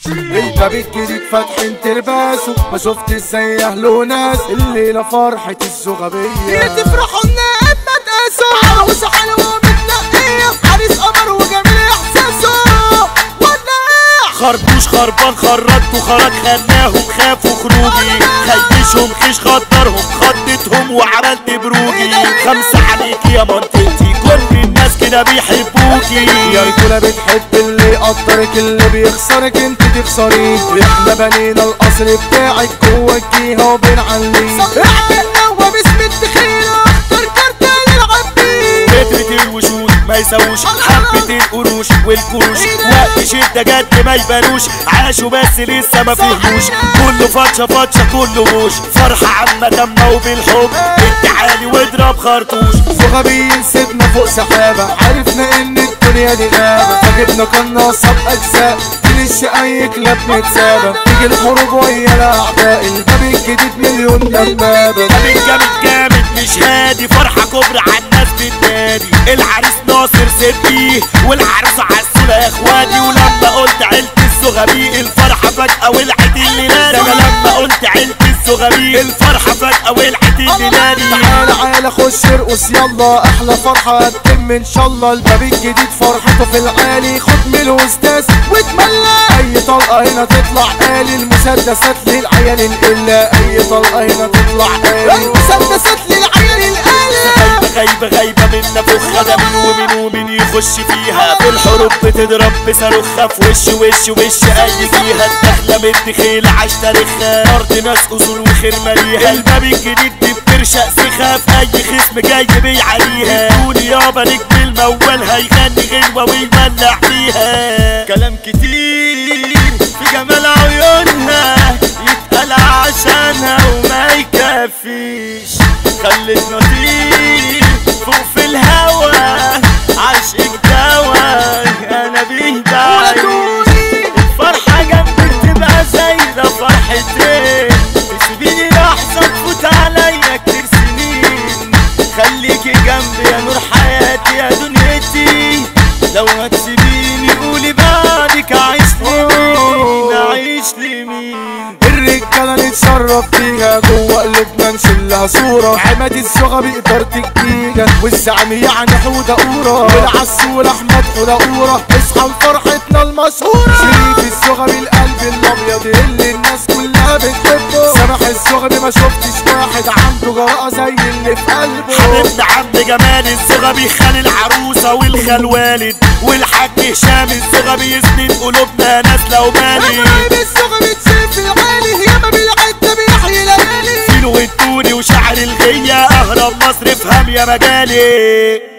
الباب الجديد فاتحين ترباسه، ما شفت ازاي اهله ناس الليله فرحه الزغبيه. تفرحوا النائب ما تقاسوا، عروسه حلوه متنقيه، عريس قمر وجميل احساسه. خربوش خربان خرجت وخرج خناهم خافوا خروجي، خيشهم خيش خطرهم خضتهم وعملت بروجي. خمسة عليك يا منطقتي كل الناس كده بيحبوكي. يا رجولة بتحب اللي يقدرك اللي بيخسرك انت تخسريه. احنا بنينا القصر بتاعك جوه الجيهة وبنعليه. احنا باسم التخيلة اختار كارتة نلعب بيه. كترة الوشوش ما يسووش حبة القروش والكروش، وقت شدة جد ما يبانوش، عاشوا بس لسه ما فهموش. كله فتشة فتشة كله موش، فرحة عامة تامة وبالحب التعالي واضرب خرطوش. زغبيين سيبنا فوق سحابة، عرفنا ان الدنيا دي غابة، فجبنا قناصة بأجزاء تنش اي كلاب متسابة. تيجي الحروب ويا الاعداء، الباب الجديد مليون دبابة. باب جامد جامد مش هادي، فرحة كبرى عالناس بتنادي. العريس ناصر صدقي والعروسة عسولة يا اخواتي. ولما قلت عيلة الزغبي الفرحة فجأة ولعت الليلة. انا لما قلت عيلة الزغبي الفرحة فجأة ولعت الليلة. تعالى خش ارقص يلا، احلى فرحة هتتم ان شاء الله. الباب الجديد فرحته في العالي، خد من الاستاذ واتملى. اي طلقة هنا تطلع آلي، المسدسات للعيال القلة. اي طلقة هنا تطلع آلي، المسدسات للعيال القلة. غايبة غايبة منا فخة، ده مين ومين يخش فيها. في الحروب بتضرب بصاروخها في وش اي جهة. الدخلة متخيلة عاش تاريخها، ارض ناس اصول وخير مليها. الباب الجديد دي بترشق سخاف، اي خصم جاي بيعليها. دوني يابا نجم الموال هيغني غنوة ويولع فيها. كلام كتير في جمال عيونها يتقال عشانها وما يكفيش. خلت نطير فوق في الهوا، عشقك دوا انا بيه بعيش. الفرحة جنبك تبقى زايدة فرحتين، تسيبيني لحظة تفوت عليا كتير سنين. خليكي جنبي يا نور حياتي يا دنيتي، لو هتسيبيني قولي بعدك عايش لمين عايش لمين. الرجالة نتشرف فيها جوه قلوبنا نشيلها صورة. عماد الزغبي إدارة الجيجة والزعم يعني حودة قورة، والعسول أحمد حودة قورة. اصحى لفرحتنا المشهورة. شريف الزغبي القلب الأبيض اللي الناس كلها بتحبه. سامح الزغبي ما شفتش واحد عنده جراءة زي اللي في قلبه. حبيبنا عم جمال الزغبي خال العروسة والخال والد، والحاج هشام الزغبي يسند قلوبنا ناس لو مالي. قرايب الزغبي تسيف العالي، ياما بالعدة بيحيي ليالي. فيلو التوني وشعر الغية، اهرب مصر افهم يا مجالي.